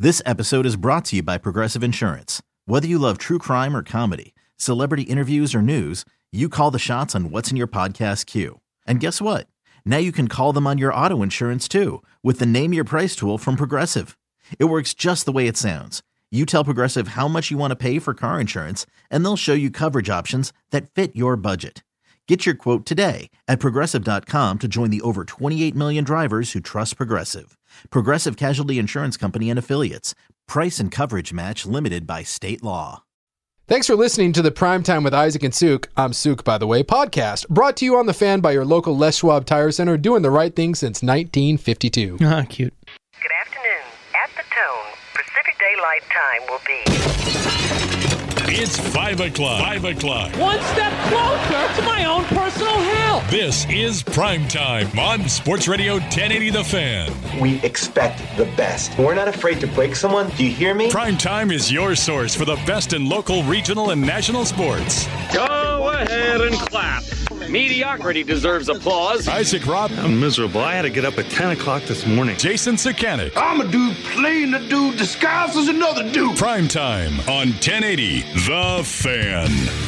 This episode is brought to you by Progressive Insurance. Whether you love true crime or comedy, celebrity interviews or news, you call the shots on what's in your podcast queue. And guess what? Now you can call them on your auto insurance too with the Name Your Price tool from Progressive. It works just the way it sounds. You tell Progressive how much you want to pay for car insurance, and they'll show you coverage options that fit your budget. Get your quote today at Progressive.com to join the over 28 million drivers who trust Progressive. Progressive Casualty Insurance Company and Affiliates. Price and coverage match limited by state law. Thanks for listening to the Primetime with Isaac and Suk, I'm Suk, by the way, podcast, brought to you on The Fan by your local Les Schwab Tire Center, doing the right thing since 1952. Ah, cute. Good afternoon. At the tone, Pacific Daylight Time will be... It's 5 o'clock. 5 o'clock. One step closer to my own personal hell. This is Primetime on Sports Radio 1080 The Fan. We expect the best. We're not afraid to break someone. Do you hear me? Primetime is your source for the best in local, regional, and national sports. Go ahead and clap. Mediocrity deserves applause. Isaac Robb. I'm miserable. I had to get up at 10 o'clock this morning. Jason Sakanik. I'm a dude playing a dude disguised as another dude. Primetime on 1080 The Fan.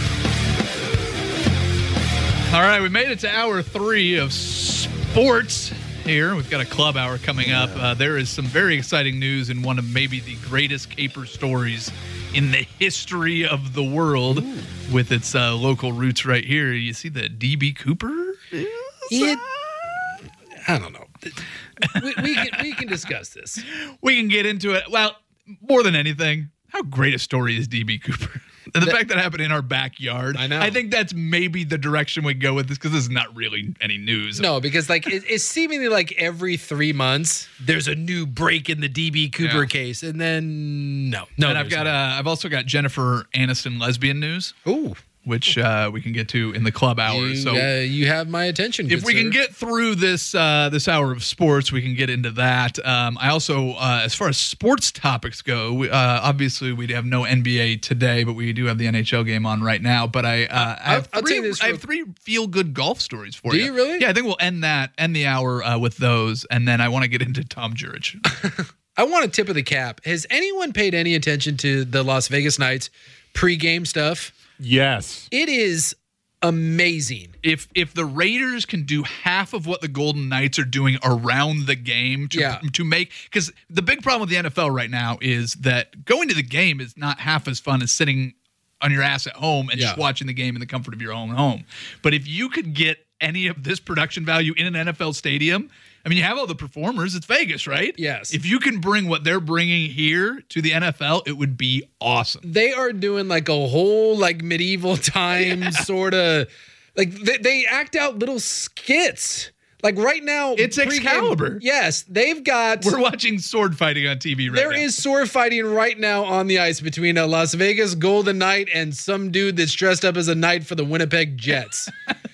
All right, we made it to hour 3 of sports here. We've got a club hour coming up. There is some very exciting news in one of maybe the greatest caper stories in the history of the world. Ooh. With its local roots right here. You see the DB Cooper? I don't know. We can discuss this. We can get into it. Well, more than anything, how great a story is DB Cooper? And the fact that it happened in our backyard. I know. I think that's maybe the direction we go with this, because this is not really any news. No, because it's seemingly like every 3 months there's a new break in the DB Cooper case, and then no. And I've also got Jennifer Aniston lesbian news. Ooh. Which we can get to in the club hour. You have my attention. If we can get through this hour of sports, we can get into that. I also, as far as sports topics go, obviously we have no NBA today, but we do have the NHL game on right now. But I have three feel-good golf stories for you. Do you really? Yeah, I think we'll end the hour with those, and then I want to get into Tom Jurich. I want a tip of the cap. Has anyone paid any attention to the Las Vegas Knights pregame stuff? Yes. It is amazing. If the Raiders can do half of what the Golden Knights are doing around the game to make, because the big problem with the NFL right now is that going to the game is not half as fun as sitting on your ass at home and just watching the game in the comfort of your own home. But if you could get any of this production value in an NFL stadium, I mean, you have all the performers. It's Vegas, right? Yes. If you can bring what they're bringing here to the NFL, it would be awesome. They are doing like a whole like medieval times sort of like they act out little skits. Like right now, it's Excalibur. Yes, they've got. We're watching sword fighting on TV right now. There is sword fighting right now on the ice between a Las Vegas Golden Knight and some dude that's dressed up as a knight for the Winnipeg Jets.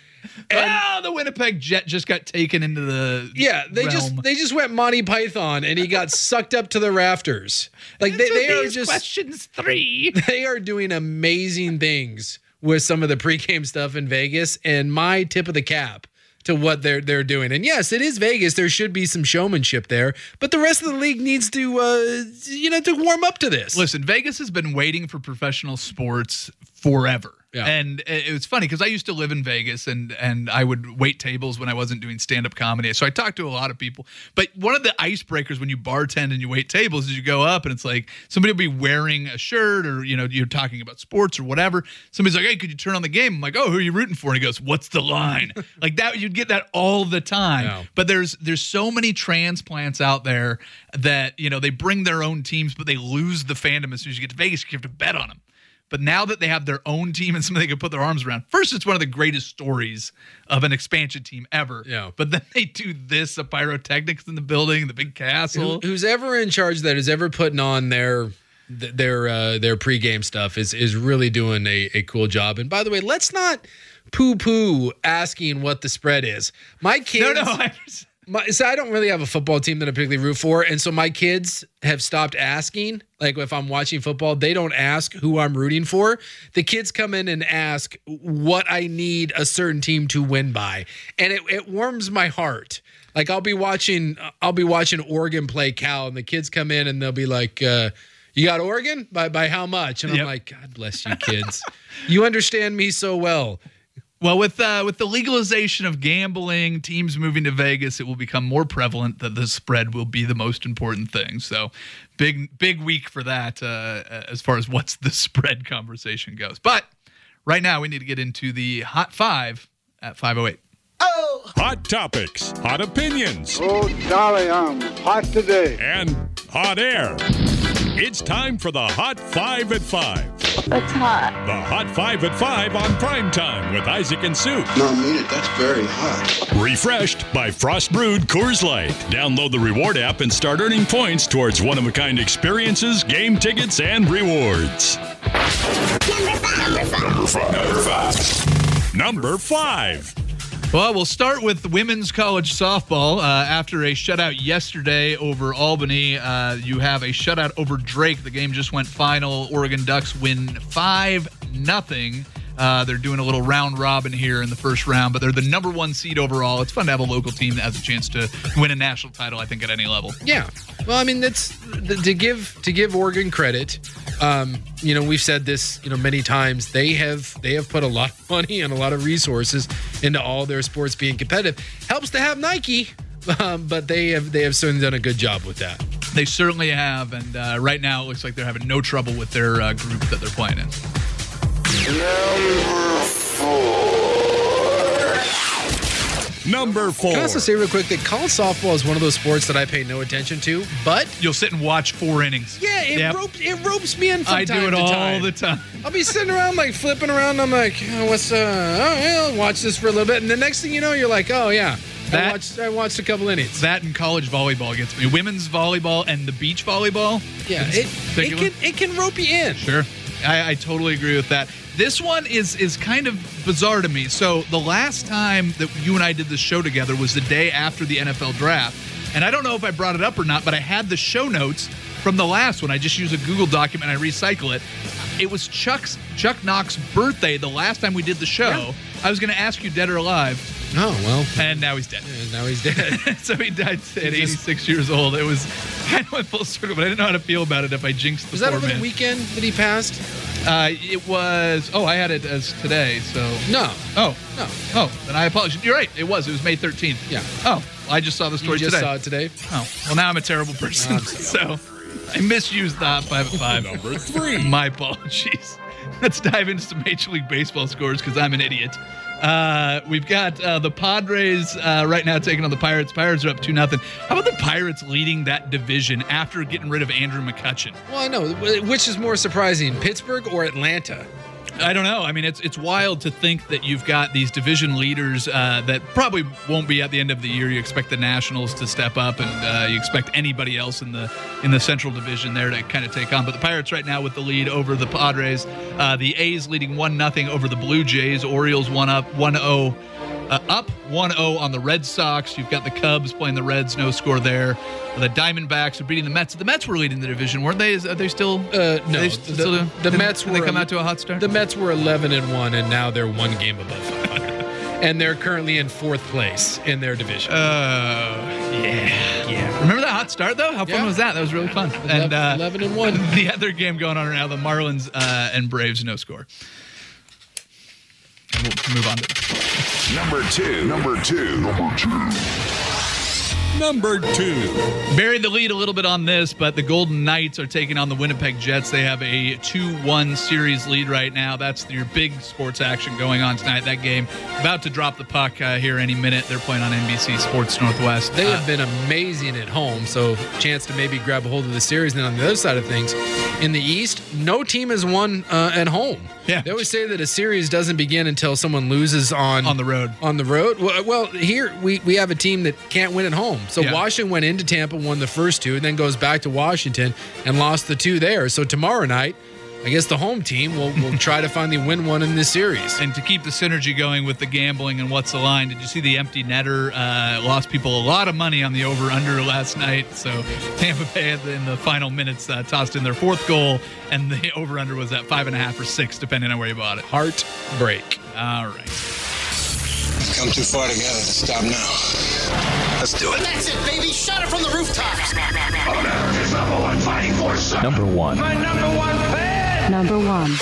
The Winnipeg Jet just got taken into the they just went Monty Python and he got sucked up to the rafters. Like they are just questions 3. They are doing amazing things with some of the pregame stuff in Vegas, and my tip of the cap to what they're doing. And yes, it is Vegas. There should be some showmanship there, but the rest of the league needs to to warm up to this. Listen, Vegas has been waiting for professional sports forever. Yeah. And it was funny because I used to live in Vegas and I would wait tables when I wasn't doing stand-up comedy. So I talked to a lot of people. But one of the icebreakers when you bartend and you wait tables is you go up and it's like somebody will be wearing a shirt or, you're talking about sports or whatever. Somebody's like, hey, could you turn on the game? I'm like, oh, who are you rooting for? And he goes, what's the line? Like that, you'd get that all the time. Yeah. But there's so many transplants out there that, they bring their own teams, but they lose the fandom as soon as you get to Vegas. You have to bet on them. But now that they have their own team and somebody they can put their arms around, first, it's one of the greatest stories of an expansion team ever. Yeah. But then they do this, a pyrotechnics in the building, the big castle. Who's ever in charge that is ever putting on their pregame stuff is really doing a cool job. And by the way, let's not poo-poo asking what the spread is. My kids, So I don't really have a football team that I particularly root for, and so my kids have stopped asking. Like if I'm watching football, they don't ask who I'm rooting for. The kids come in and ask what I need a certain team to win by, and it warms my heart. Like I'll be watching Oregon play Cal, and the kids come in and they'll be like, "You got Oregon by how much?" And I'm like, "God bless you, kids. You understand me so well." Well, with the legalization of gambling, teams moving to Vegas, it will become more prevalent that the spread will be the most important thing. So, big week for that as far as what's the spread conversation goes. But right now, we need to get into the Hot 5 at 5:08. Oh! Hot topics, hot opinions. Oh, golly, I'm hot today. And hot air. It's time for the Hot 5 at 5. That's hot. The Hot 5 at 5 on Primetime with Isaac and Sue. No, I mean it. That's very hot. Refreshed by Frost Brewed Coors Light. Download the Reward app and start earning points towards one-of-a-kind experiences, game tickets, and rewards. Number 5. Well, we'll start with women's college softball. After a shutout yesterday over Albany, you have a shutout over Drake. The game just went final. Oregon Ducks win 5-0. They're doing a little round robin here in the first round, but they're the number 1 seed overall. It's fun to have a local team that has a chance to win a national title, I think, at any level. Yeah. Well, I mean, that's to give Oregon credit. We've said this, many times. They have put a lot of money and a lot of resources into all their sports being competitive. Helps to have Nike, but they have certainly done a good job with that. They certainly have, and right now it looks like they're having no trouble with their group that they're playing in. Number 4. Can I also say real quick that college softball is one of those sports that I pay no attention to, but you'll sit and watch 4 innings. Yeah, it ropes me in from I time do it to all time. the time. I'll be sitting around like flipping around. And I'm like, I'll watch this for a little bit, and the next thing you know, you're like, oh yeah. I watched a couple innings. That and college volleyball gets me. Women's volleyball and the beach volleyball. Yeah, it can rope you in. Sure. I totally agree with that. This one is kind of bizarre to me. So the last time that you and I did this show together was the day after the NFL draft. And I don't know if I brought it up or not, but I had the show notes from the last one. I just use a Google document and I recycle it. It was Chuck Knox's birthday the last time we did the show. Yeah. I was going to ask you, dead or alive. Oh, well. And now he's dead. Yeah, now he's dead. So he died at 86 years old. It was kind of went full circle, but I didn't know how to feel about it if I jinxed the Was that poor over man. the weekend that he passed? It was. Oh, I had it as today. So no. Oh, then I apologize. You're right. It was May 13th. Yeah. Oh, I just saw the story today. You just today. saw it today. Oh, well, now I'm a terrible person. So I misused the Hot 5 at 5. Number 3. My apologies. Let's dive into some Major League Baseball scores because I'm an idiot. We've got the Padres right now taking on the Pirates. Pirates are up 2-0. How about the Pirates leading that division after getting rid of Andrew McCutchen? Well, I know. Which is more surprising, Pittsburgh or Atlanta? I don't know. I mean, it's wild to think that you've got these division leaders that probably won't be at the end of the year. You expect the Nationals to step up, and you expect anybody else in the Central Division there to kind of take on. But the Pirates right now with the lead over the Padres. The A's leading 1-0 over the Blue Jays. Orioles 1-0 on the Red Sox. You've got the Cubs playing the Reds, no score there. The Diamondbacks are beating the Mets. The Mets were leading the division, weren't they? Are they still? No. The Mets did they come out to a hot start? The Mets were 11-1, and now they're one game above 500, and they're currently in 4th place in their division. Yeah. Remember that hot start though? How fun was that? That was really fun. 11-1. The other game going on right now, the Marlins and Braves, no score. And we'll move on to Number two. Buried the lead a little bit on this, but the Golden Knights are taking on the Winnipeg Jets. They have a 2-1 series lead right now. That's your big sports action going on tonight. That game about to drop the puck here any minute. They're playing on NBC Sports Northwest. They have been amazing at home, so chance to maybe grab a hold of the series. And then on the other side of things, in the East, no team has won at home. Yeah. They always say that a series doesn't begin until someone loses on the road. On the road. Well, here we have a team that can't win at home. So Yeah. Washington went into Tampa, won the first 2, and then goes back to Washington and lost the 2 there. So tomorrow night, I guess the home team will try to finally win one in this series. And to keep the synergy going with the gambling and what's the line, did you see the empty netter lost people a lot of money on the over-under last night? So Tampa Bay in the final minutes tossed in their fourth goal, and the over-under was at 5.5 or 6, depending on where you bought it. Heartbreak. All right. We've come too far together to stop now. Let's do it. That's it, baby. Shout it from the rooftops. America's #1 fighting force. Number 1. My #1 fan. Number 1.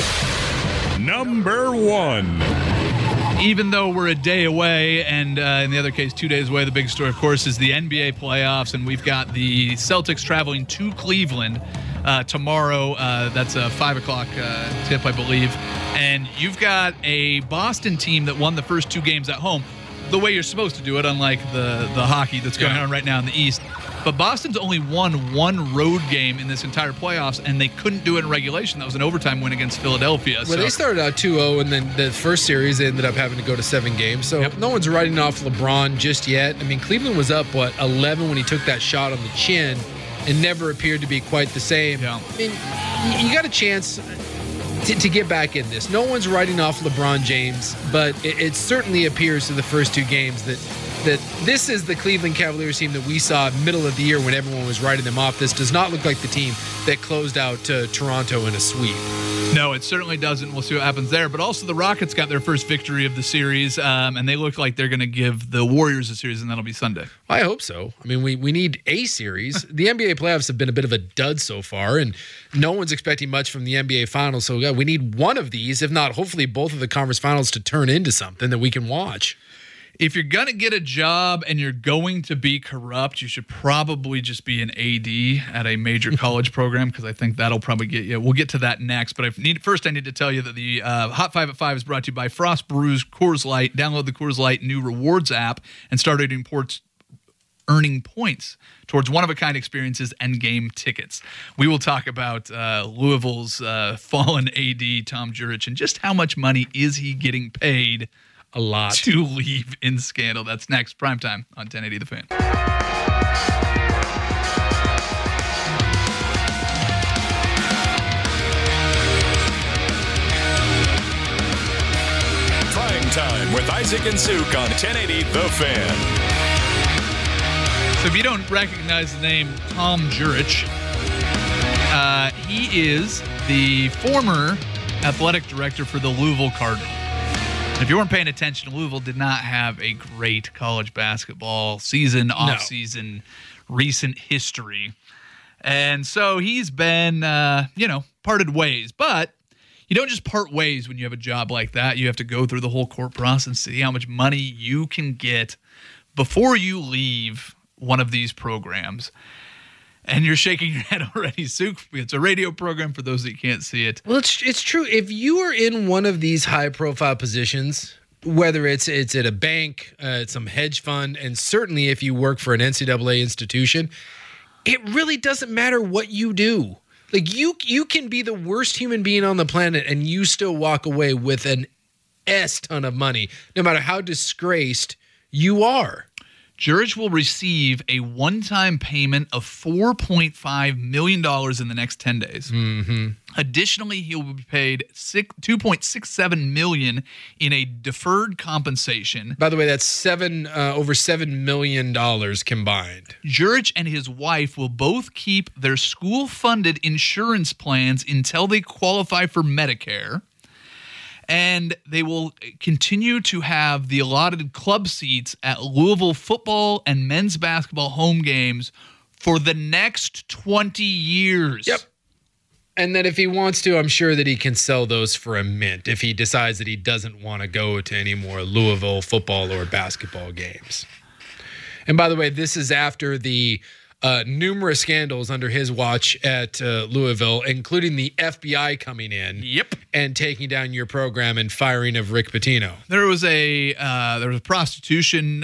Number 1. Even though we're a day away, and in the other case, 2 days away, the big story, of course, is the NBA playoffs, and we've got the Celtics traveling to Cleveland tomorrow. That's a 5 o'clock tip, I believe. And you've got a Boston team that won the first 2 games at home, the way you're supposed to do it, unlike the hockey that's going on right now in the East. But Boston's only won 1 road game in this entire playoffs, and they couldn't do it in regulation. That was an overtime win against Philadelphia. Well, they started out 2-0, and then the first series they ended up having to go to 7 games. So no one's writing off LeBron just yet. I mean, Cleveland was up, 11 when he took that shot on the chin, and never appeared to be quite the same. Yeah. I mean, you got a chance to get back in this. No one's writing off LeBron James, but it certainly appears to the first 2 games that this is the Cleveland Cavaliers team that we saw middle of the year when everyone was writing them off. This does not look like the team that closed out Toronto in a sweep. No, it certainly doesn't. We'll see what happens there. But also the Rockets got their first victory of the series, and they look like they're going to give the Warriors a series, and that'll be Sunday. I hope so. I mean, we need a series. The NBA playoffs have been a bit of a dud so far, and no one's expecting much from the NBA Finals. So we need one of these, if not hopefully both of the conference finals, to turn into something that we can watch. If you're going to get a job and you're going to be corrupt, you should probably just be an AD at a major college program, because I think that'll probably get you. We'll get to that next. But first I need to tell you that the Hot 5 at 5 is brought to you by Frost Brews Coors Light. Download the Coors Light new rewards app and start earning points towards one-of-a-kind experiences and game tickets. We will talk about Louisville's fallen AD, Tom Jurich, and just how much money is he getting paid a lot to leave in scandal. That's next. Primetime on 1080 The Fan. Prime Time with Isaac and Suk on 1080 The Fan. So if you don't recognize the name Tom Jurich, he is the former athletic director for the Louisville Cardinals. If you weren't paying attention, Louisville did not have a great college basketball season, off-season, recent history. And so he's been, parted ways. But you don't just part ways when you have a job like that. You have to go through the whole court process and see how much money you can get before you leave one of these programs. And you're shaking your head already, Suk. It's a radio program for those that can't see it. Well, it's true. If you are in one of these high-profile positions, whether it's at a bank, some hedge fund, and certainly if you work for an NCAA institution, it really doesn't matter what you do. Like, you can be the worst human being on the planet, and you still walk away with an ton of money, no matter how disgraced you are. Jurich will receive a one-time payment of $4.5 million in the next 10 days. Mm-hmm. Additionally, he will be paid $2.67 million in a deferred compensation. By the way, that's over $7 million combined. Jurich and his wife will both keep their school-funded insurance plans until they qualify for Medicare. And they will continue to have the allotted club seats at Louisville football and men's basketball home games for the next 20 years. Yep. And then if he wants to, I'm sure that he can sell those for a mint if he decides that he doesn't want to go to any more Louisville football or basketball games. And by the way, this is after the numerous scandals under his watch at Louisville, including the FBI coming in and taking down your program and firing of Rick Pitino. There was a prostitution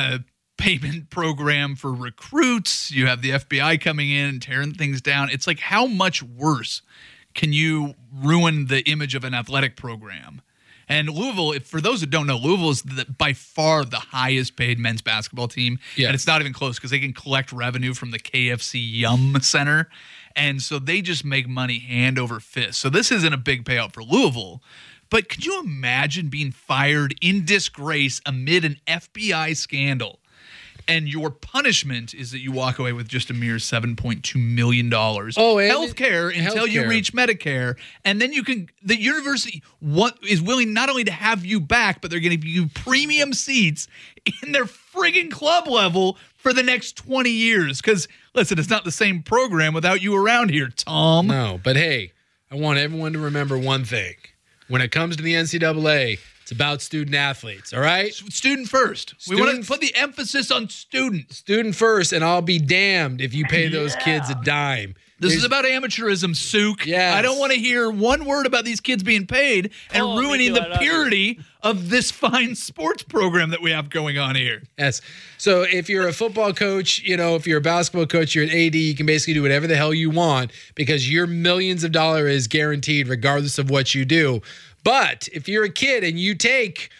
payment program for recruits. You have the FBI coming in and tearing things down. It's like, how much worse can you ruin the image of an athletic program? And Louisville, for those who don't know, Louisville is by far the highest paid men's basketball team. Yeah. And it's not even close because they can collect revenue from the KFC Yum Center. And so they just make money hand over fist. So this isn't a big payout for Louisville. But could you imagine being fired in disgrace amid an FBI scandal? And your punishment is that you walk away with just a mere $7.2 million. Health care until you reach Medicare. And then the university is willing not only to have you back, but they're going to give you premium seats in their friggin' club level for the next 20 years. Because, listen, it's not the same program without you around here, Tom. No, but hey, I want everyone to remember one thing. When it comes to the NCAA, it's about student athletes, all right? Student first. We want to put the emphasis on student. Student first, and I'll be damned if you pay those kids a dime. This is about amateurism, Sook. Yes. I don't want to hear one word about these kids being paid and ruining the purity of this fine sports program that we have going on here. Yes. So if you're a football coach, if you're a basketball coach, you're an AD, you can basically do whatever the hell you want because your millions of dollars is guaranteed regardless of what you do. But if you're a kid and you take,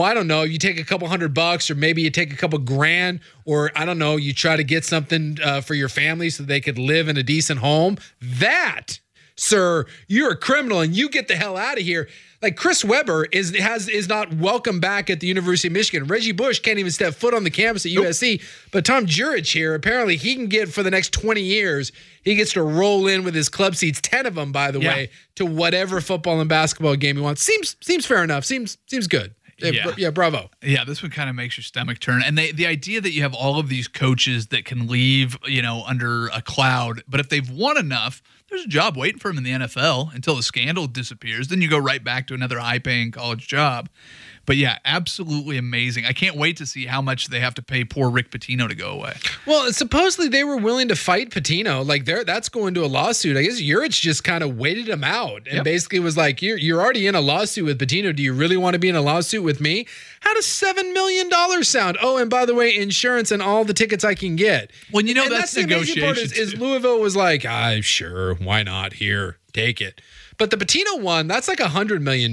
you take a couple $100 or maybe you take a couple grand or you try to get something for your family so they could live in a decent home, that, sir, you're a criminal and you get the hell out of here. Like Chris Webber is not welcome back at the University of Michigan. Reggie Bush can't even step foot on the campus at USC. But Tom Jurich here, apparently he can get for the next 20 years, he gets to roll in with his club seats, 10 of them, by the way, to whatever football and basketball game he wants. Seems fair enough. Seems good. Yeah, bravo. Yeah, this one kind of makes your stomach turn. And the idea that you have all of these coaches that can leave, under a cloud, but if they've won enough, there's a job waiting for them in the NFL until the scandal disappears. Then you go right back to another high-paying college job. But yeah, absolutely amazing. I can't wait to see how much they have to pay poor Rick Pitino to go away. Well, supposedly they were willing to fight Pitino. Like that's going to a lawsuit. I guess Urich just kind of waited him out and basically was like, you're already in a lawsuit with Pitino. Do you really want to be in a lawsuit with me? How does $7 million sound? Oh, and by the way, insurance and all the tickets I can get. Well, that's the amazing part is Louisville was like, sure, why not? Here, take it. But the Pitino one, that's like $100 million.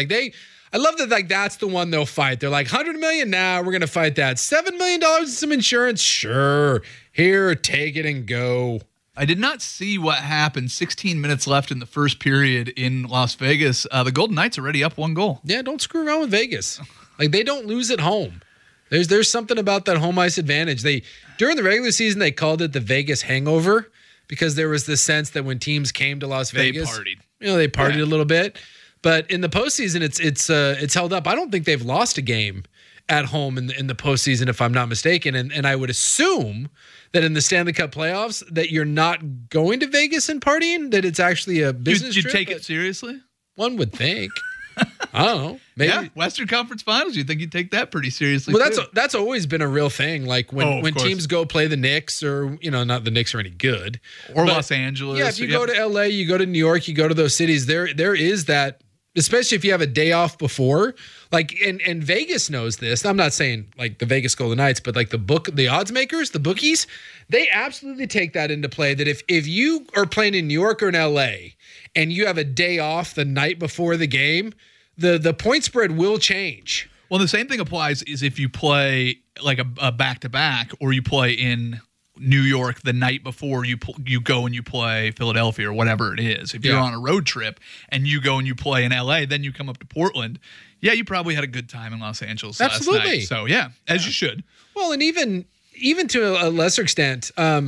I love that that's the one they'll fight. They're like, $100 million now, we're going to fight that. $7 million and some insurance? Sure. Here, take it and go. I did not see what happened. 16 minutes left in the first period in Las Vegas. The Golden Knights already up 1 goal. Yeah, don't screw around with Vegas. They don't lose at home. There's something about that home ice advantage. During the regular season, they called it the Vegas hangover because there was this sense that when teams came to Las Vegas, they partied a little bit. But in the postseason, it's held up. I don't think they've lost a game at home in the postseason, if I'm not mistaken. And I would assume that in the Stanley Cup playoffs that you're not going to Vegas and partying, that it's actually a business trip. You take it seriously? One would think. I don't know. Maybe. Yeah, Western Conference Finals. You think you'd take that pretty seriously? Well, that's always been a real thing. Like when teams go play the Knicks, or not the Knicks are any good, or Los Angeles. Yeah, if you go to LA, you go to New York, you go to those cities. There is that. Especially if you have a day off before, and Vegas knows this. I'm not saying like the Vegas Golden Knights, but like the odds makers, the bookies, they absolutely take that into play. That if you are playing in New York or in LA, and you have a day off the night before the game, the point spread will change. Well, the same thing applies is if you play like a back-to-back, or you play in New York the night before you go and you play Philadelphia or whatever it is. If you're on a road trip and you go and you play in LA, then you come up to Portland. Yeah, you probably had a good time in Los Angeles last night. So as you should. Well, and even to a lesser extent,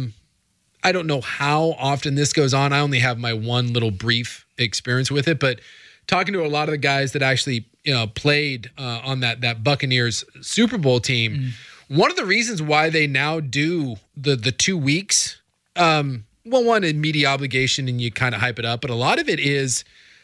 I don't know how often this goes on. I only have my one little brief experience with it, but talking to a lot of the guys that actually played on that Buccaneers Super Bowl team. One of the reasons why they now do the 2 weeks, one is media obligation and you kind of hype it up, but a lot of it is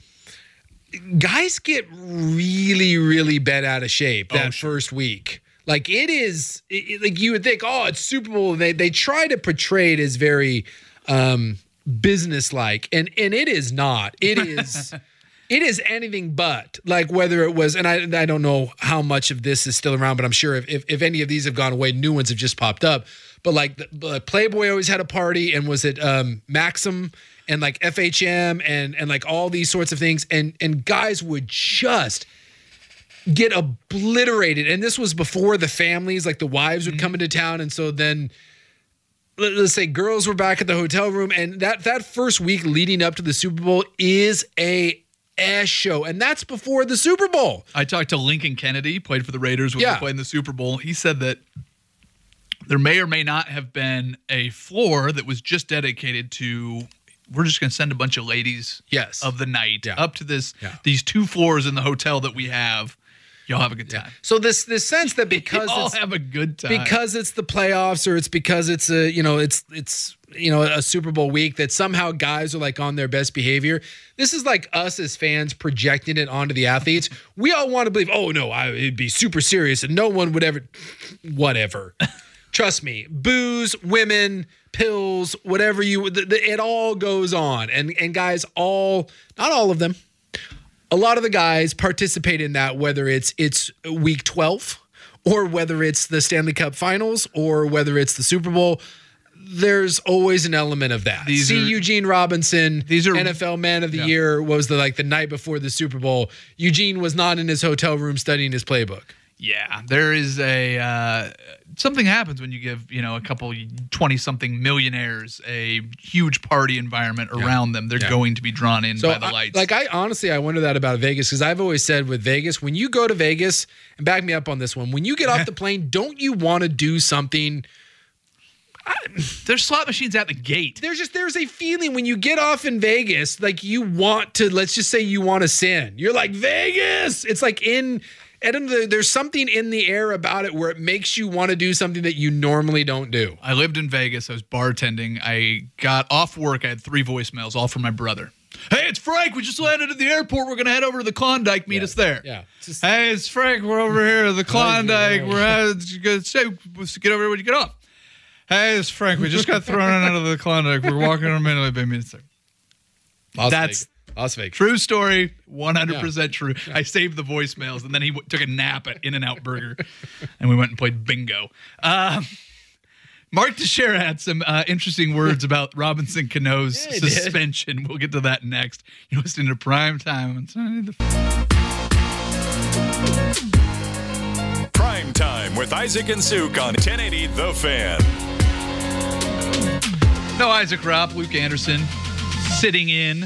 guys get really, really bent out of shape that first week. Like it is, like you would think, it's Super Bowl. They try to portray it as very business-like, and it is not. It is. It is anything but. Like whether it was, and I don't know how much of this is still around, but I'm sure if any of these have gone away, new ones have just popped up. But like the Playboy always had a party, and was it Maxim and like FHM and like all these sorts of things, and guys would just get obliterated. And this was before the families, like the wives would come into town, and so then let's say girls were back at the hotel room, and that first week leading up to the Super Bowl is a ass show, and that's before the Super Bowl. I talked to Lincoln Kennedy, played for the Raiders when they played in the Super Bowl. He said that there may or may not have been a floor that was just dedicated to, we're just going to send a bunch of ladies of the night up to these 2 floors in the hotel that we have. Y'all have a good time. So this sense that because y'all have a good time because it's the playoffs, or it's because it's a Super Bowl week, that somehow guys are like on their best behavior. This is like us as fans projecting it onto the athletes. We all want to believe, oh no, it'd be super serious and no one would ever, whatever. Trust me, booze, women, pills, whatever it all goes on, and guys, not all of them. A lot of the guys participate in that, whether it's week 12 or whether it's the Stanley Cup Finals or whether it's the Super Bowl. There's always an element of that. Eugene Robinson, NFL Man of the Year, was the night before the Super Bowl. Eugene was not in his hotel room studying his playbook. Yeah, there is something happens when you give, a couple 20-something millionaires a huge party environment around them. They're going to be drawn in by the lights. I wonder that about Vegas, because I've always said with Vegas, when you go to Vegas, and back me up on this one, when you get off the plane, don't you want to do something? There's slot machines at the gate. There's a feeling when you get off in Vegas, like you want to, let's just say you want to sin. You're like, Vegas! It's like there's something in the air about it where it makes you want to do something that you normally don't do. I lived in Vegas. I was bartending. I got off work. I had 3 voicemails, all from my brother. Hey, it's Frank. We just landed at the airport. We're going to head over to the Klondike. Meet us there. Yeah. Hey, it's Frank. We're over here at the Klondike. We're get over here when you get off. Hey, it's Frank. We just got thrown out of the Klondike. We're walking on Mandalay Bay. Meet us there. That's Las Vegas. True story, 100% true. I saved the voicemails, and then he took a nap at In-N-Out Burger, and we went and played bingo. Mark Teixeira had some interesting words about Robinson Cano's suspension. We'll get to that next. You're listening to Prime Time on Sunday Prime Time with Isaac and Suk on 1080 The Fan. No Isaac Rupp, Luke Anderson sitting in.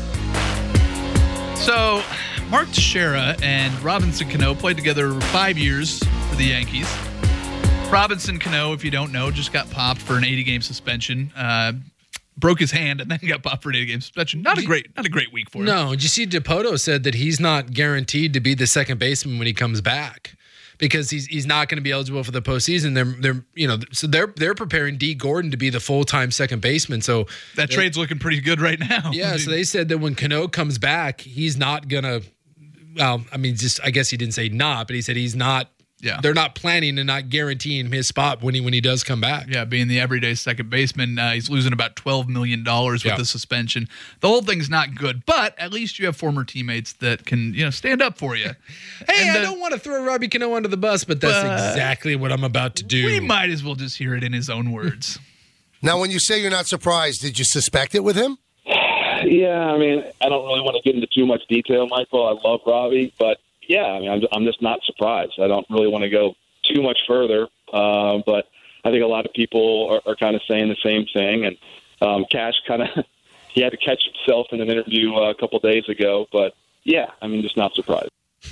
So, Mark Teixeira and Robinson Cano played together 5 years for the Yankees. Robinson Cano, if you don't know, just got popped for an 80-game suspension. Broke his hand and then got popped for an 80-game suspension. Not a great week for him. No, did you see DePoto said that he's not guaranteed to be the second baseman when he comes back, because he's not going to be eligible for the postseason. They're preparing D. Gordon to be the full-time second baseman. So that trade's looking pretty good right now. Yeah, so they said that when Cano comes back, he's not gonna. Well, I mean, I guess he didn't say not, but he said he's not. Yeah, they're not planning and not guaranteeing his spot when he does come back. Yeah, being the everyday second baseman, he's losing about $12 million with the suspension. The whole thing's not good, but at least you have former teammates that can stand up for you. Hey, I don't want to throw Robbie Cano under the bus, but that's exactly what I'm about to do. We might as well just hear it in his own words. Now, when you say you're not surprised, did you suspect it with him? Yeah, I mean, I don't really want to get into too much detail, Michael. I love Robbie, but yeah, I mean, I'm just not surprised. I don't really want to go too much further, but I think a lot of people are kind of saying the same thing. And Cash he had to catch himself in an interview a couple days ago. But yeah, I mean, just not surprised.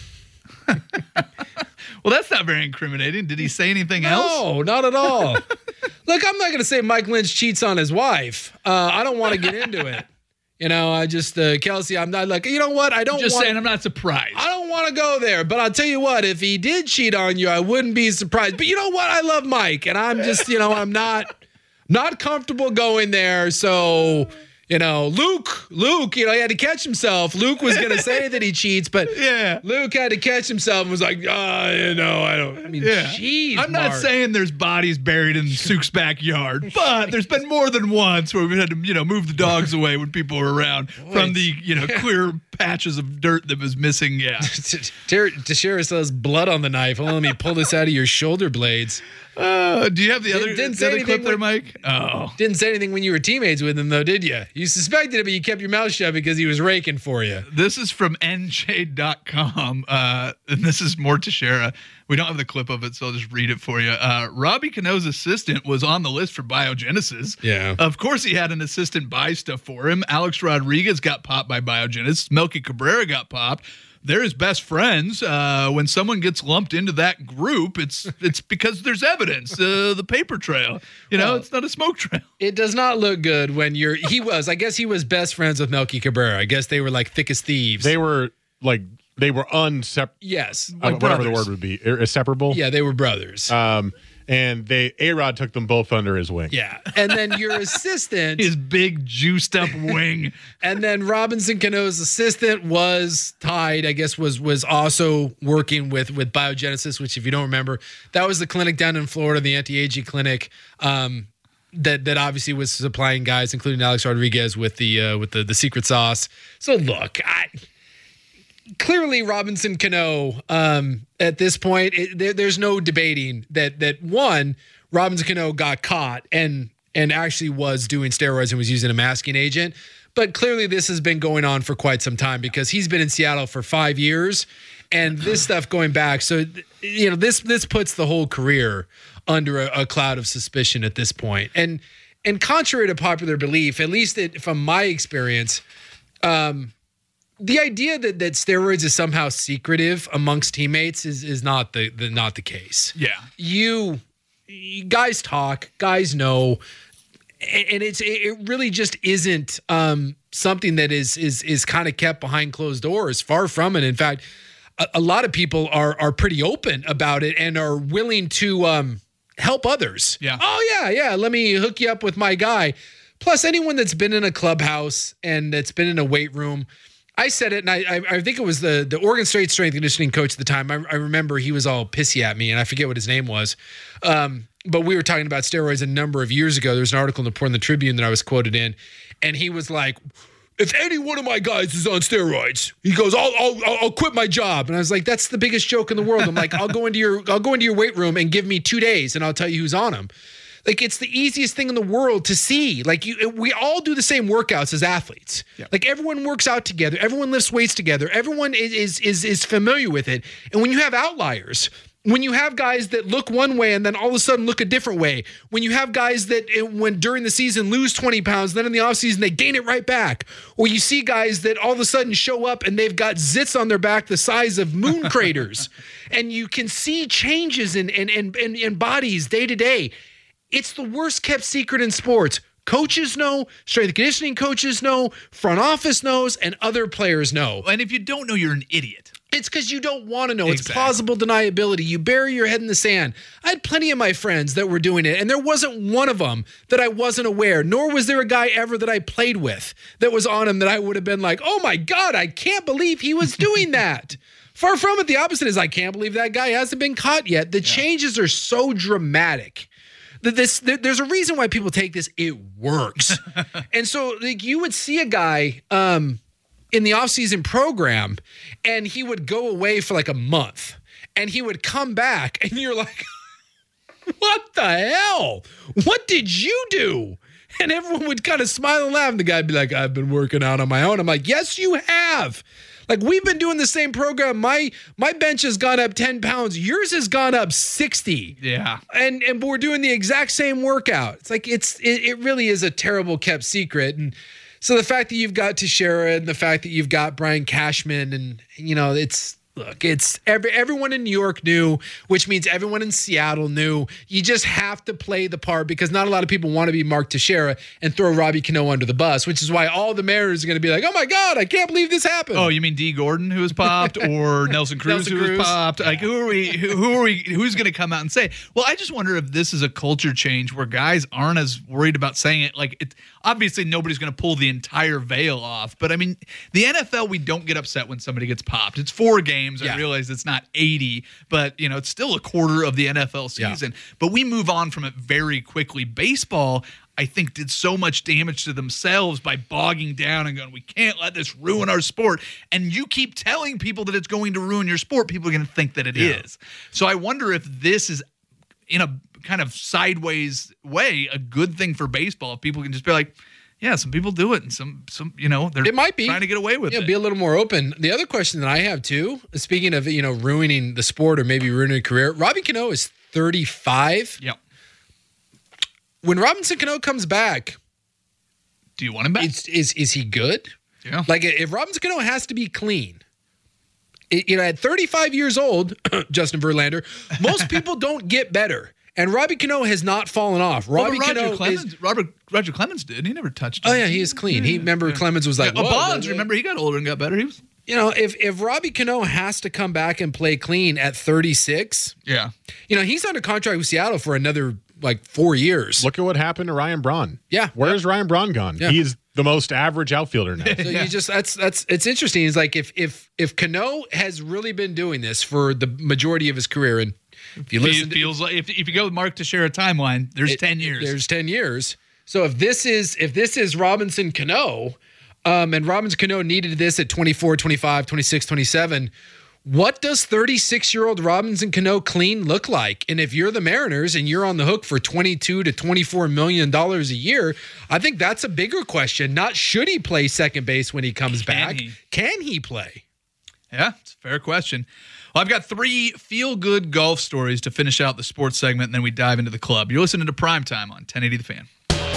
Well, that's not very incriminating. Did he say anything else? No, not at all. Look, I'm not going to say Mike Lynch cheats on his wife. I don't want to get into it. I just, Kelsey, I'm not like, you know what? Saying I'm not surprised. I don't want to go there, but I'll tell you what, if he did cheat on you, I wouldn't be surprised. But you know what? I love Mike, and I'm just, I'm not comfortable going there. So, Luke, he had to catch himself. Luke was going to say that he cheats, but Luke had to catch himself and was like, I don't. I mean, geez, I'm not saying there's bodies buried in Suk's backyard, but there's been more than once where we've had to, move the dogs away when people were around from the, clear patches of dirt that was missing. Yeah. Teixeira still has blood on the knife. Let me pull this out of your shoulder blades. Do you have the other clip there, Mike? Oh. Didn't say anything when you were teammates with him, though, did you? You suspected it, but you kept your mouth shut because he was raking for you. This is from NJ.com, and this is more Teixeira. We don't have the clip of it, so I'll just read it for you. Robbie Cano's assistant was on the list for Biogenesis. Yeah. Of course he had an assistant buy stuff for him. Alex Rodriguez got popped by Biogenesis. Melky Cabrera got popped. They're his best friends. When someone gets lumped into that group, it's because there's evidence. The paper trail. It's not a smoke trail. It does not look good when he was best friends with Melky Cabrera. I guess they were like thick as thieves. They were unseparable. Yes. Like whatever the word would be. Inseparable. Yeah, they were brothers. And A-Rod took them both under his wing. Yeah. And then your assistant. His big juiced up wing. And then Robinson Cano's assistant was tied, I guess, was also working with Biogenesis, which if you don't remember, that was the clinic down in Florida, the anti-aging clinic, that obviously was supplying guys, including Alex Rodriguez, with the secret sauce. So look, clearly Robinson Cano, at this point, there's no debating that one, Robinson Cano got caught and actually was doing steroids and was using a masking agent. But clearly this has been going on for quite some time because he's been in Seattle for 5 years and this stuff going back. So, this puts the whole career under a cloud of suspicion at this point. And contrary to popular belief, at least from my experience, the idea that steroids is somehow secretive amongst teammates is not the case. Yeah. Guys talk, guys know, and it really just isn't something that is kind of kept behind closed doors. Far from it. In fact, a lot of people are pretty open about it and are willing to help others. Yeah. Oh yeah. Let me hook you up with my guy. Plus, anyone that's been in a clubhouse and that's been in a weight room. I said it, and I think it was the Oregon State strength conditioning coach at the time. I remember he was all pissy at me, and I forget what his name was. But we were talking about steroids a number of years ago. There was an article in the Portland Tribune that I was quoted in, and he was like, "If any one of my guys is on steroids," he goes, "I'll quit my job." And I was like, "That's the biggest joke in the world." I'm like, "I'll go into your weight room and give me 2 days, and I'll tell you who's on them." Like, it's the easiest thing in the world to see. Like, we all do the same workouts as athletes. Yep. Like, everyone works out together. Everyone lifts weights together. Everyone is familiar with it. And when you have outliers, when you have guys that look one way and then all of a sudden look a different way, when you have guys that when during the season lose 20 pounds, then in the offseason they gain it right back, or you see guys that all of a sudden show up and they've got zits on their back the size of moon craters, and you can see changes in bodies day to day. It's the worst kept secret in sports. Coaches know, strength and conditioning coaches know, front office knows, and other players know. And if you don't know, you're an idiot. It's because you don't want to know. Exactly. It's plausible deniability. You bury your head in the sand. I had plenty of my friends that were doing it, and there wasn't one of them that I wasn't aware, nor was there a guy ever that I played with that was on him that I would have been like, "Oh my God, I can't believe he was doing that." Far from it. The opposite is, I can't believe that guy hasn't been caught yet. The changes are so dramatic. There's a reason why people take this. It works. And so like, you would see a guy in the offseason program, and he would go away for like a month, and he would come back, and you're like, what the hell? What did you do? And everyone would kind of smile and laugh, and the guy would be like, "I've been working out on my own." I'm like, "Yes, you have. Like, we've been doing the same program. My bench has gone up 10 pounds. Yours has gone up 60. Yeah. And we're doing the exact same workout." It's like, it really is a terrible kept secret. And so the fact that you've got Teixeira and the fact that you've got Brian Cashman and, it's everyone in New York knew, which means everyone in Seattle knew. You just have to play the part because not a lot of people want to be Mark Teixeira and throw Robbie Cano under the bus, which is why all the Mariners are going to be like, "Oh my God, I can't believe this happened." Oh, you mean D. Gordon who was popped or Nelson Cruz who was popped? Like, who's going to come out and say? Well, I just wonder if this is a culture change where guys aren't as worried about saying it. Like, obviously nobody's going to pull the entire veil off, but I mean, the NFL, we don't get upset when somebody gets popped. It's 4 games. Yeah. I realize it's not 80, but it's still a quarter of the NFL season. Yeah. But we move on from it very quickly. Baseball, I think, did so much damage to themselves by bogging down and going, "We can't let this ruin our sport." And you keep telling people that it's going to ruin your sport, people are going to think that it is. So I wonder if this is, in a kind of sideways way, a good thing for baseball. If people can just be like, Yeah, some people do it, and some they're it might be trying to get away with it. Be a little more open. The other question that I have too, speaking of ruining the sport or maybe ruining a career, Robbie Cano is 35. Yep. When Robinson Cano comes back, do you want him back? Is he good? Yeah. Like if Robinson Cano has to be clean, at 35 years old, Justin Verlander, most people don't get better. And Robbie Cano has not fallen off. Roger Clemens did. He never touched him. Oh, yeah, he is clean. Clemens was like, Bonds, remember, he got older and got better. He was. If Robbie Cano has to come back and play clean at 36, he's under contract with Seattle for another 4 years. Look at what happened to Ryan Braun. Yeah. Where's Ryan Braun gone? Yeah. He's the most average outfielder now. So it's interesting. It's like if Cano has really been doing this for the majority of his career, and if you listen, if you go with Mark Teixeira timeline, there's 10 years. There's 10 years. So if this is Robinson Cano, and Robinson Cano needed this at 24, 25, 26, 27, what does 36-year-old Robinson Cano clean look like? And if you're the Mariners and you're on the hook for $22 to $24 million a year, I think that's a bigger question. Not should he play second base when he comes back? Can he play? Yeah, it's a fair question. Well, I've got 3 feel-good golf stories to finish out the sports segment, and then we dive into the club. You're listening to Primetime on 1080 The Fan.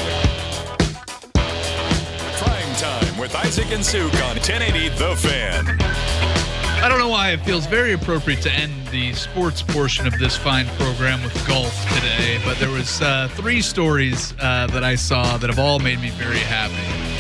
Primetime with Isaac and Suk on 1080 The Fan. I don't know why it feels very appropriate to end the sports portion of this fine program with golf today, but there was 3 stories that I saw that have all made me very happy.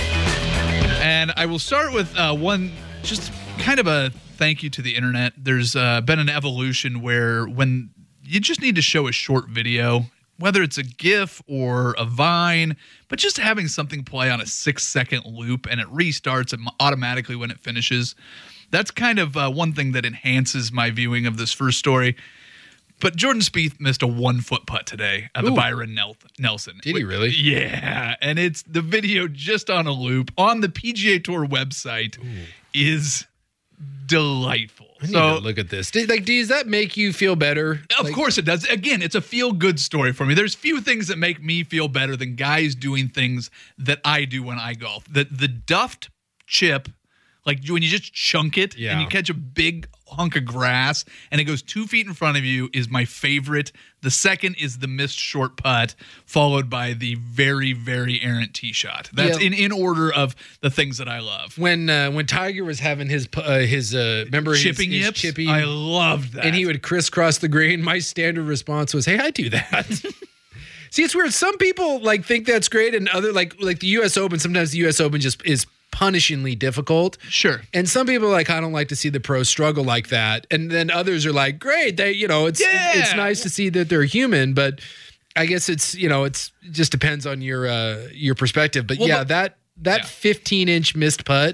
And I will start with one, just kind of a thank you to the internet. There's been an evolution where when you just need to show a short video, whether it's a GIF or a Vine, but just having something play on a 6-second loop and it restarts automatically when it finishes. That's kind of one thing that enhances my viewing of this first story. But Jordan Spieth missed a 1-foot putt today at the Byron Nelson. Did he really? Yeah. And it's the video just on a loop on the PGA Tour website is delightful. I need to look at this. Does that make you feel better? Of course it does. Again, it's a feel-good story for me. There's few things that make me feel better than guys doing things that I do when I golf. The duffed chip, like when you just chunk it and you catch a big hunk of grass and it goes 2 feet in front of you, is my favorite. The second is the missed short putt, followed by the very, very errant tee shot. That's in order of the things that I love. When Tiger was having his chipping yips, I loved that. And he would crisscross the green. My standard response was, "Hey, I do that." See, it's weird. Some people think that's great, and other like the U.S. Open. Sometimes the U.S. Open just is punishingly difficult. Sure. And some people are like, I don't like to see the pros struggle like that. And then others are like, great, it's nice to see that they're human, but I guess it just depends on your perspective. But that 15-inch missed putt,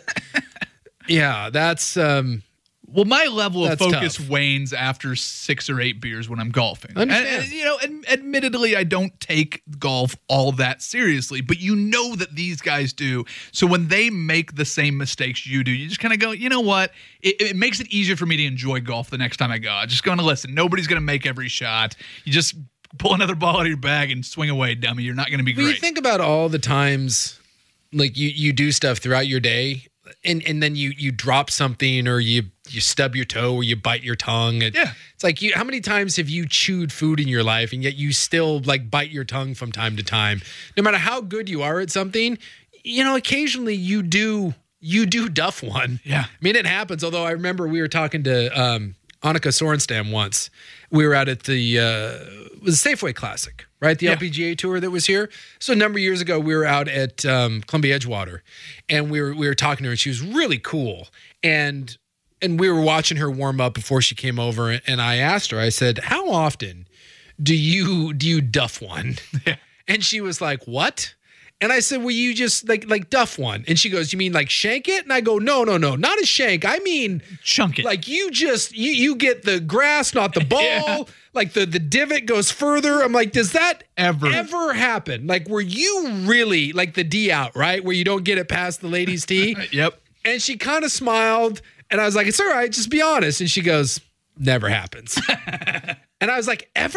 that's my level of focus tough. Wanes after 6 or 8 beers when I'm golfing. Understand. And admittedly, I don't take golf all that seriously, but you know that these guys do. So when they make the same mistakes you do, you just kind of go, you know what? It makes it easier for me to enjoy golf the next time I go. I'm just going to listen. Nobody's going to make every shot. You just pull another ball out of your bag and swing away, dummy. You're not going to be great. You think about all the times you do stuff throughout your day, and then you drop something, or you stub your toe, or you bite your tongue. And it's like, how many times have you chewed food in your life, and yet you still bite your tongue from time to time? No matter how good you are at something, occasionally you do duff one. Yeah. I mean, it happens. Although I remember we were talking to Annika Sorenstam once. We were out at the Safeway Classic, right? The LPGA tour that was here. So a number of years ago, we were out at Columbia Edgewater, and we were talking to her, and she was really cool. And we were watching her warm up before she came over, and I asked her, I said, how often do you duff one? Yeah. And she was like, what? And I said, well, you just like duff one. And she goes, you mean like shank it? And I go, no, not a shank. I mean chunk it. Like you just, you get the grass, not the ball. Yeah. Like the divot goes further. I'm like, does that ever happen? Like, were you really like the D out, right? Where you don't get it past the ladies' tee? Yep. And she kind of smiled. And I was like, it's all right. Just be honest. And she goes, never happens. And I was like, ever?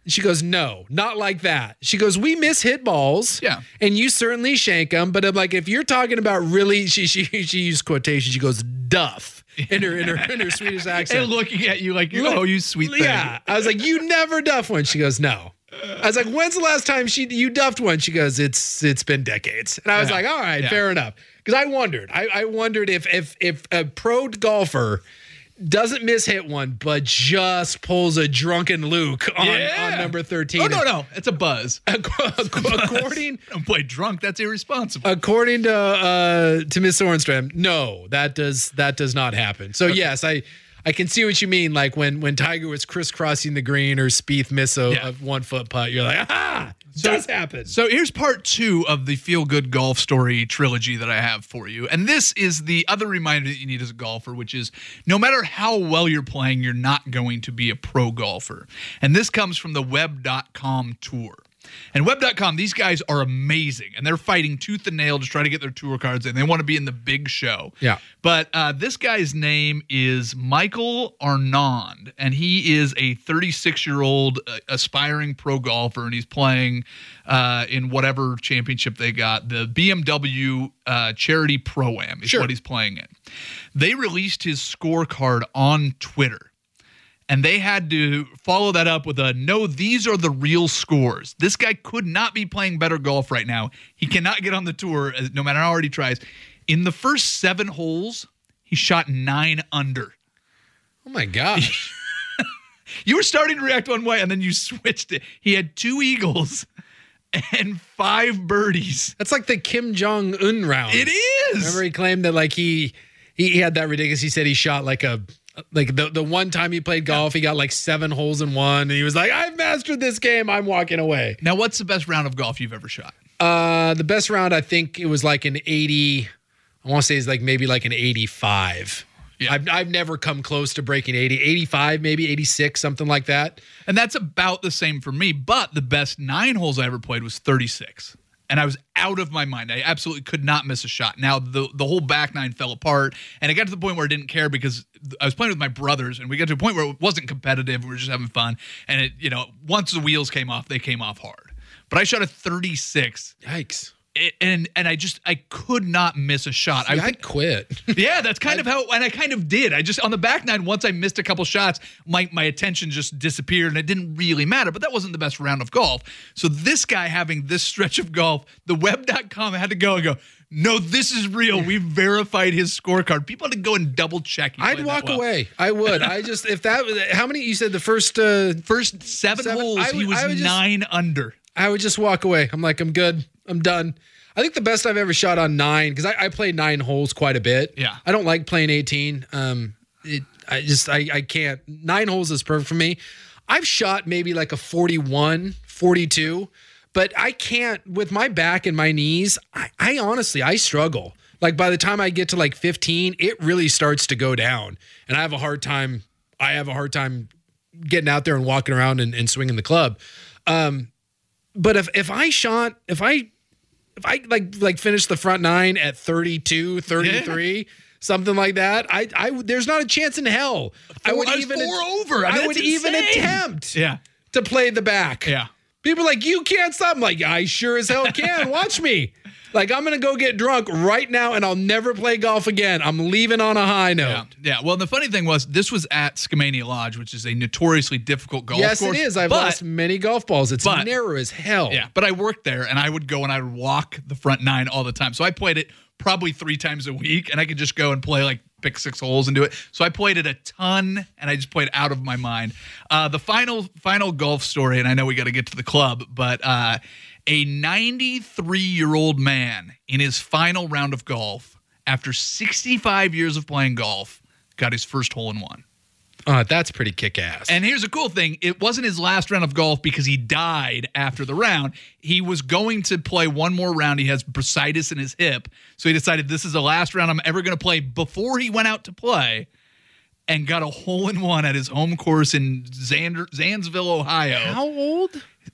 She goes, no, not like that. She goes, we miss hit balls. Yeah. And you certainly shank them. But I'm like, if you're talking about really, she used quotations. She goes, duff in her Swedish accent. And looking at you like, oh, you sweet thing. Yeah. I was like, you never duff one. She goes, no. I was like, when's the last time you duffed one? She goes, it's been decades. And I was like, all right, fair enough. Because I wondered. I wondered if a pro golfer doesn't miss-hit one, but just pulls a drunken Luke on number 13. Oh, no. It's a buzz. According... Don't play drunk. That's irresponsible. According to Miss Sornstrom, no, that does not happen. So, yes, I can see what you mean. Like when Tiger was crisscrossing the green or Spieth miss a 1-foot putt, you're like, aha! Does happen. So here's part 2 of the Feel Good Golf Story trilogy that I have for you. And this is the other reminder that you need as a golfer, which is no matter how well you're playing, you're not going to be a pro golfer. And this comes from the Web.com tour. And Web.com, these guys are amazing, and they're fighting tooth and nail to try to get their tour cards, and they want to be in the big show. Yeah. But this guy's name is Michael Arnond, and he is a 36-year-old aspiring pro golfer, and he's playing in whatever championship they got. The BMW Charity Pro-Am is what he's playing in. They released his scorecard on Twitter. And they had to follow that up with no, these are the real scores. This guy could not be playing better golf right now. He cannot get on the tour, no matter how hard he tries. In the first 7 holes, he shot 9 under. Oh, my gosh. You were starting to react one way, and then you switched it. He had 2 eagles and 5 birdies. That's like the Kim Jong-un round. It is. Remember he claimed that like he had that ridiculous, he said he shot like the one time he played golf, he got like 7 holes in one, and he was like, I've mastered this game, I'm walking away. Now, what's the best round of golf you've ever shot? The best round, I think it was like an 80, I want to say it's like maybe like an 85. Yeah. I've never come close to breaking 80, 85, maybe 86, something like that. And that's about the same for me, but the best 9 holes I ever played was 36. And I was out of my mind. I absolutely could not miss a shot. Now, the whole back 9 fell apart, and it got to the point where I didn't care because I was playing with my brothers, and we got to a point where it wasn't competitive. We were just having fun. And, once the wheels came off, they came off hard. But I shot a 36. Yikes. And I could not miss a shot. See, I'd quit. Yeah, that's kind of how, and I kind of did. I just, on the back 9, once I missed a couple shots, my attention just disappeared, and it didn't really matter, but that wasn't the best round of golf. So this guy having this stretch of golf, the Web.com had to go and go, no, this is real. We've verified his scorecard. People had to go and double check. I'd walk away. I would. How many, you said the first 7 holes, he was 9 under. I would just walk away. I'm like, I'm good. I'm done. I think the best I've ever shot on 9, because I played 9 holes quite a bit. Yeah. I don't like playing 18. I can't. 9 holes is perfect for me. I've shot maybe like a 41, 42, but I can't, with my back and my knees, I honestly, I struggle. Like by the time I get to like 15, it really starts to go down. And I have a hard time getting out there and walking around and swinging the club. But if I like finish the front 9 at 32, 33, something like that, I there's not a chance in hell I would even attempt to play the back. Yeah. People are like, you can't stop. I'm like, I sure as hell can. Watch me. Like, I'm going to go get drunk right now, and I'll never play golf again. I'm leaving on a high note. Yeah. Well, the funny thing was, this was at Skamania Lodge, which is a notoriously difficult golf course. Yes, it is. I've lost many golf balls. It's narrow as hell. Yeah, but I worked there, and I would go and I would walk the front 9 all the time. So I played it probably 3 times a week, and I could just go and play, pick 6 holes and do it. So I played it a ton, and I just played out of my mind. The final golf story, and I know we got to get to the club, but a 93-year-old man in his final round of golf, after 65 years of playing golf, got his first hole-in-one. That's pretty kick-ass. And here's a cool thing. It wasn't his last round of golf because he died after the round. He was going to play one more round. He has bursitis in his hip. So he decided this is the last round I'm ever going to play before he went out to play, and got a hole-in-one at his home course in Zanesville, Ohio. How old?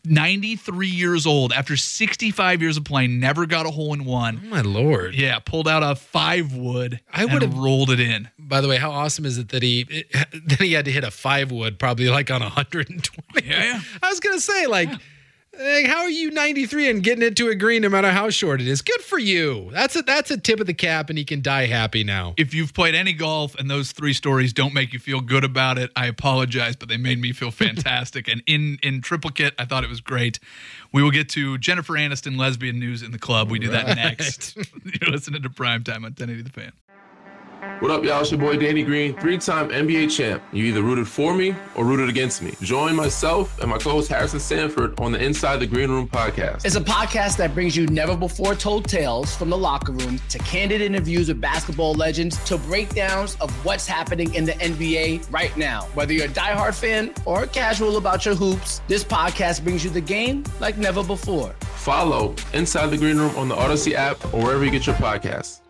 93 years old, after 65 years of playing, never got a hole in one. Oh my Lord. Yeah, pulled out a 5-wood and rolled it in. By the way, how awesome is it that he had to hit a 5-wood probably like on 120? Yeah. I was going to say, like, how are you 93 and getting it to a green no matter how short it is? Good for you. That's a tip of the cap, and he can die happy now. If you've played any golf and those 3 stories don't make you feel good about it, I apologize, but they made me feel fantastic. And in triplicate, I thought it was great. We will get to Jennifer Aniston lesbian news in the club. We do that next. You're listening to Primetime on 1080 The Fan. What up, y'all? It's your boy Danny Green, 3-time NBA champ. You either rooted for me or rooted against me. Join myself and my co-host Harrison Sanford on the Inside the Green Room podcast. It's a podcast that brings you never-before-told tales from the locker room to candid interviews with basketball legends to breakdowns of what's happening in the NBA right now. Whether you're a diehard fan or casual about your hoops, this podcast brings you the game like never before. Follow Inside the Green Room on the Odyssey app or wherever you get your podcasts.